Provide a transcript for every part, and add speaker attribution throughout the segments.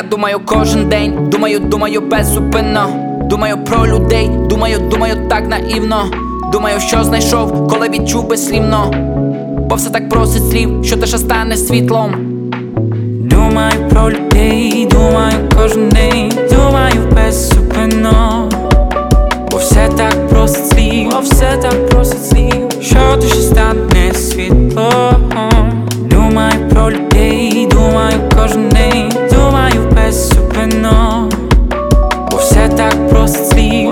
Speaker 1: думаю кожен день, думаю беззупинно. Думаю про людей, думаю так наївно. Думаю, що знайшов, коли відчув безслівно. Бо все так просить слів, що теж стане світлом.
Speaker 2: Думаю про людей, думаю кожен день, думаю беззупинно. Бо все так просить слів, що теж стане світлом. Думаю про людей, думаю кожен день, думаю беззупинно. Бо все так просить слів,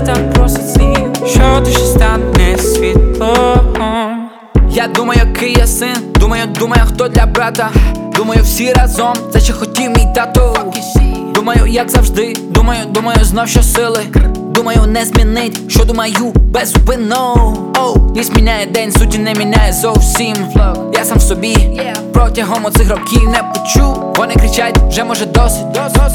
Speaker 2: що теж стане світлом.
Speaker 1: Я думаю, який я син, думаю, хто для брата. Думаю, всі разом, це ще хотів мій тато. Думаю, як завжди, думаю, знов що сили. Думаю, не змінить, що думаю беззупинно. Ніс міняє день, суті не міняє зовсім. Я сам в собі, протягом оцих років не почув. Вони кричать, вже може досить.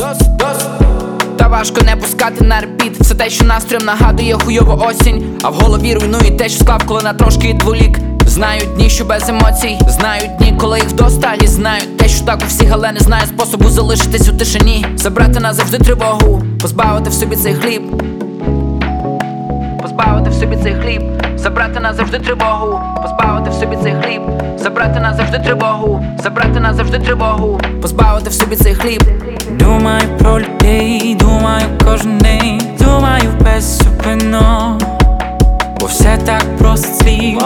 Speaker 1: Та важко не пускати на репіт все те, що настроєм нагадує хуйову осінь. А в голові руйнує те, що склав, коли на трошки відволік. Знаю дні, що без емоцій, знаю дні, коли їх вдосталь. І знаю те, що так у всіх, але не знаю способу залишитись у тишині. Забрати назавжди тривогу, позбавити в собі цей хліб. Позбавити в собі цей хліб, забрати назавжди тривогу. Позбавити в собі цей хліб, забрати назавжди тривогу. Забрати назавжди тривогу, позбавити в собі цей хліб.
Speaker 2: Думаю про людей, думаю кожен день, думаю беззупинно. Бо все так просить слів,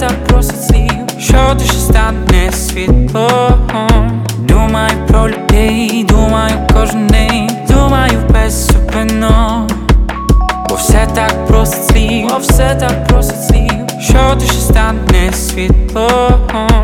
Speaker 2: що теж стане світлом. Думаю про людей, думаю кожен день, думаю беззупинно. Бо все так просить слів, що теж стане світлом.